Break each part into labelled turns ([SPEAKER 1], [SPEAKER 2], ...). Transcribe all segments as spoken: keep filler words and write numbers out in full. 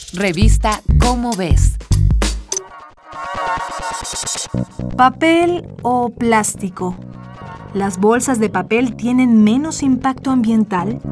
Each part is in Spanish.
[SPEAKER 1] Revista Cómo Ves.
[SPEAKER 2] ¿Papel o plástico? ¿Las bolsas de papel tienen menos impacto ambiental?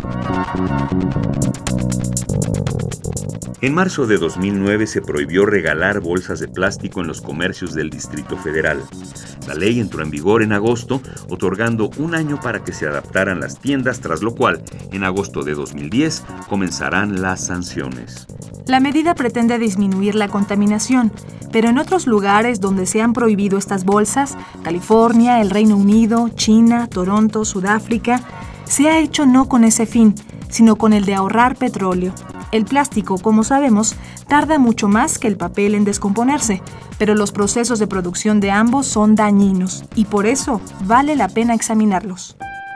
[SPEAKER 3] En marzo de dos mil nueve se prohibió regalar bolsas de plástico en los comercios del Distrito Federal. La ley entró en vigor en agosto, otorgando un año para que se adaptaran las tiendas, tras lo cual, en agosto de dos mil diez, comenzarán las sanciones.
[SPEAKER 2] La medida pretende disminuir la contaminación, pero en otros lugares donde se han prohibido estas bolsas, California, el Reino Unido, China, Toronto, Sudáfrica, se ha hecho no con ese fin, sino con el de ahorrar petróleo. El plástico, como sabemos, tarda mucho más que el papel en descomponerse, pero los procesos de producción de ambos son dañinos y por eso vale la pena examinarlos.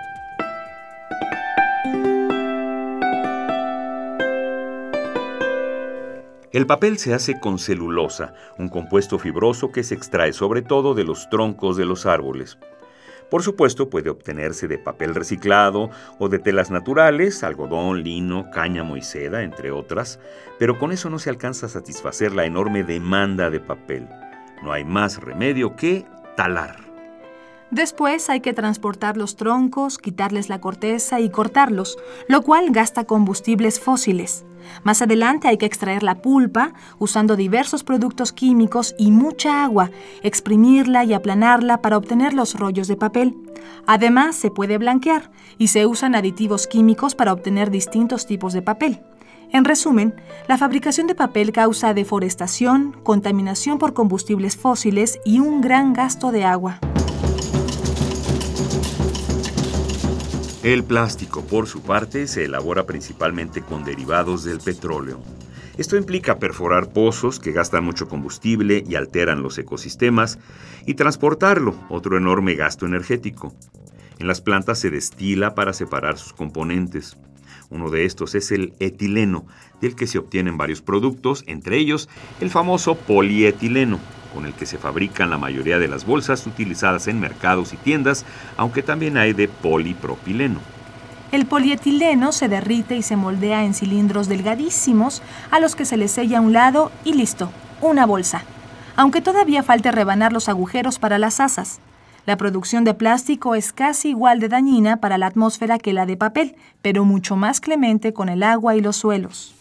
[SPEAKER 3] El papel se hace con celulosa, un compuesto fibroso que se extrae sobre todo de los troncos de los árboles. Por supuesto, puede obtenerse de papel reciclado o de telas naturales, algodón, lino, cáñamo y seda, entre otras, pero con eso no se alcanza a satisfacer la enorme demanda de papel. No hay más remedio que talar.
[SPEAKER 2] Después hay que transportar los troncos, quitarles la corteza y cortarlos, lo cual gasta combustibles fósiles. Más adelante hay que extraer la pulpa usando diversos productos químicos y mucha agua, exprimirla y aplanarla para obtener los rollos de papel. Además, se puede blanquear y se usan aditivos químicos para obtener distintos tipos de papel. En resumen, la fabricación de papel causa deforestación, contaminación por combustibles fósiles y un gran gasto de agua.
[SPEAKER 3] El plástico, por su parte, se elabora principalmente con derivados del petróleo. Esto implica perforar pozos que gastan mucho combustible y alteran los ecosistemas, y transportarlo, otro enorme gasto energético. En las plantas se destila para separar sus componentes. Uno de estos es el etileno, del que se obtienen varios productos, entre ellos el famoso polietileno, con el que se fabrican la mayoría de las bolsas utilizadas en mercados y tiendas, aunque también hay de polipropileno.
[SPEAKER 2] El polietileno se derrite y se moldea en cilindros delgadísimos a los que se le sella a un lado y listo, una bolsa. Aunque todavía falte rebanar los agujeros para las asas. La producción de plástico es casi igual de dañina para la atmósfera que la de papel, pero mucho más clemente con el agua y los suelos.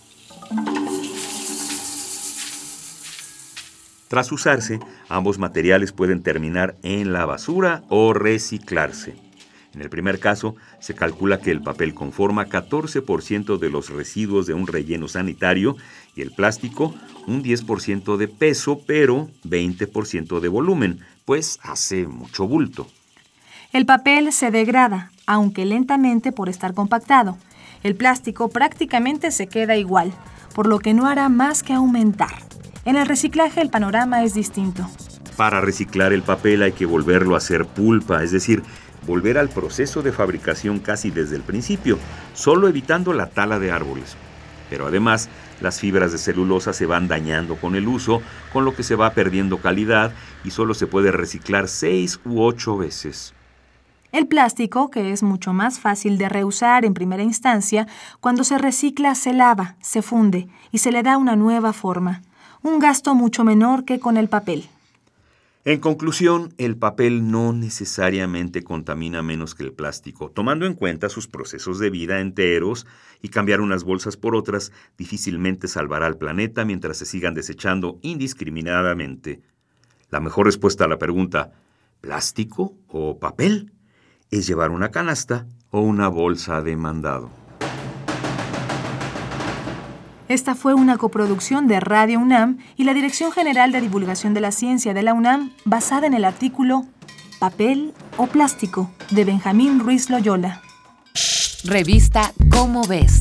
[SPEAKER 3] Tras usarse, ambos materiales pueden terminar en la basura o reciclarse. En el primer caso, se calcula que el papel conforma catorce por ciento de los residuos de un relleno sanitario y el plástico un diez por ciento de peso, pero veinte por ciento de volumen, pues hace mucho bulto.
[SPEAKER 2] El papel se degrada, aunque lentamente por estar compactado. El plástico prácticamente se queda igual, por lo que no hará más que aumentar. En el reciclaje el panorama es distinto.
[SPEAKER 3] Para reciclar el papel hay que volverlo a hacer pulpa, es decir, volver al proceso de fabricación casi desde el principio, solo evitando la tala de árboles. Pero además, las fibras de celulosa se van dañando con el uso, con lo que se va perdiendo calidad y solo se puede reciclar seis u ocho veces.
[SPEAKER 2] El plástico, que es mucho más fácil de reusar en primera instancia, cuando se recicla se lava, se funde y se le da una nueva forma. Un gasto mucho menor que con el papel.
[SPEAKER 3] En conclusión, el papel no necesariamente contamina menos que el plástico. Tomando en cuenta sus procesos de vida enteros y cambiar unas bolsas por otras difícilmente salvará al planeta mientras se sigan desechando indiscriminadamente. La mejor respuesta a la pregunta, ¿plástico o papel?, es llevar una canasta o una bolsa de mandado.
[SPEAKER 2] Esta fue una coproducción de Radio UNAM y la Dirección General de Divulgación de la Ciencia de la UNAM, basada en el artículo ¿Papel o plástico?, de Benjamín Ruiz Loyola.
[SPEAKER 1] Revista Cómo Ves.